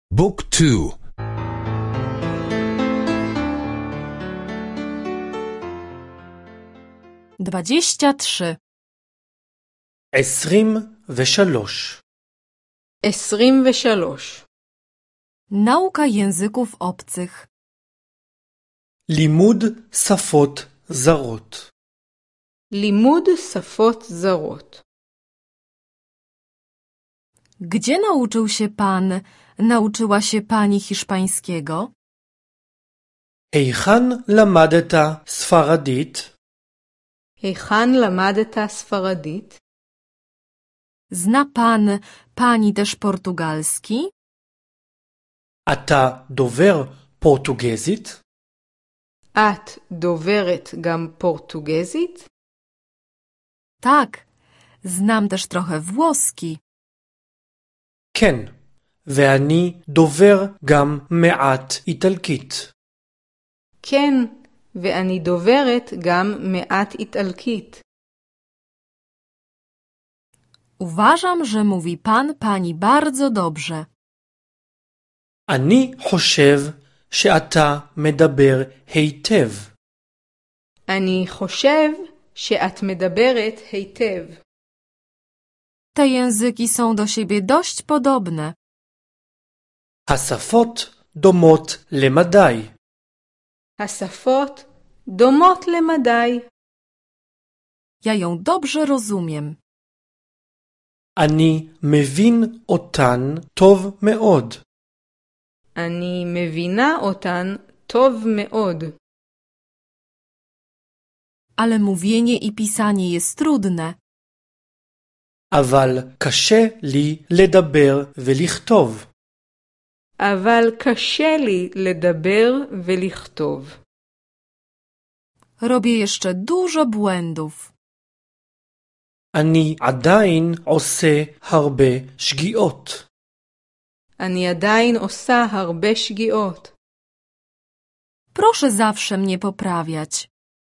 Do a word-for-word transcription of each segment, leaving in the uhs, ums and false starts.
بوك تو. dwadzieścia trzy. עשרים ושלוש. עשרים ושלוש. Nauka języków obcych. לימוד שפות זרות. לימוד שפות זרות. Gdzie nauczył się pan, nauczyła się pani hiszpańskiego? היכן למדת ספרדית? היכן למדת ספרדית? Zna pan, pani też portugalski? אתה דובר פורטוגזית? את דוברת גם פורטוגזית? Tak, znam też trochę włoski. כן, ואני דובר גם מעט איטלקית. כן, ואני דוברת גם מעט איטלקית. Uważam, że mówi pan, pani bardzo dobrze. אני חושב שאתה מדבר היטב. אני חושב שאת מדברת היטב. Te języki są do siebie dość podobne. השפות דומות למדי. השפות דומות למדי. Ja ją dobrze rozumiem. אני מבין אותן טוב מאוד. אני מבינה אותן טוב מאוד. Ale mówienie i pisanie jest trudne. אבל קשה לי לדבר ולכתוב. אבל קשה לי לדבר ולכתוב. Robię jeszcze dużo błędów. אני עדיין עושה הרבה שגיאות. אני עדיין עושה הרבה שגיאות. Proszę zawsze mnie poprawiać.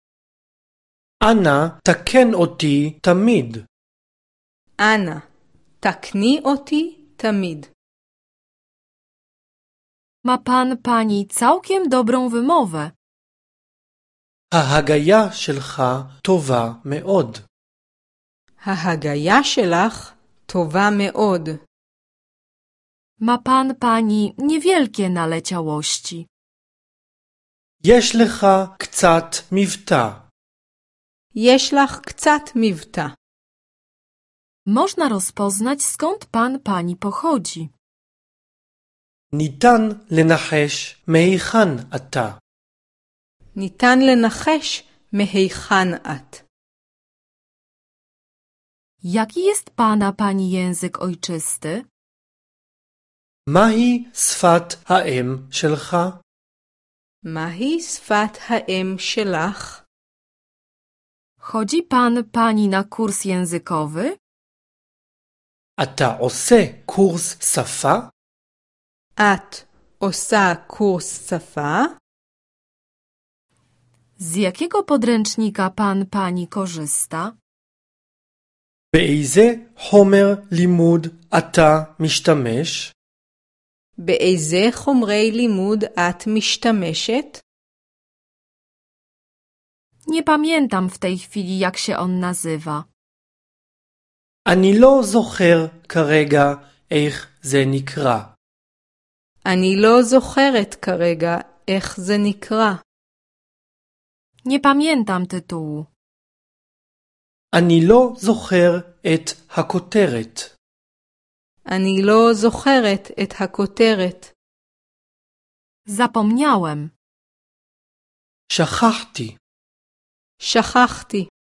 אנא תקן אותי תמיד. אנא, תקני אותי תמיד. Ma pan, pani całkiem dobrą wymowę. ההגיה שלך טובה מאוד. ההגיה שלך טובה מאוד. Ma pan, pani niewielkie naleciałości. יש לך קצת מבטא. יש לך קצת מבטא. Można rozpoznać, skąd pan, pani pochodzi. ניתן לנחש מהיכן אתה. ניתן לנחש מהיכן את. Jaki jest pana, pani język ojczysty? מהי שפת האם שלך? מהי שפת האם שלך? Chodzi pan, pani na kurs językowy? אתה עושה קורס שפה? את עושה קורס שפה? Z jakiego podręcznika pan, pani korzysta? באיזה חומר לימוד אתה משתמש? באיזה חומרי לימוד את משתמשת? Nie pamiętam w tej chwili, jak się on nazywa. אני לא זוכר כרגע איך זה נקרא. אני לא זוכרת כרגע איך זה נקרא. Nie pamiętam tytułu. אני לא זוכר את הכותרת. אני לא זוכרת את הכותרת. Zapomniałem. שכחתי. שכחתי.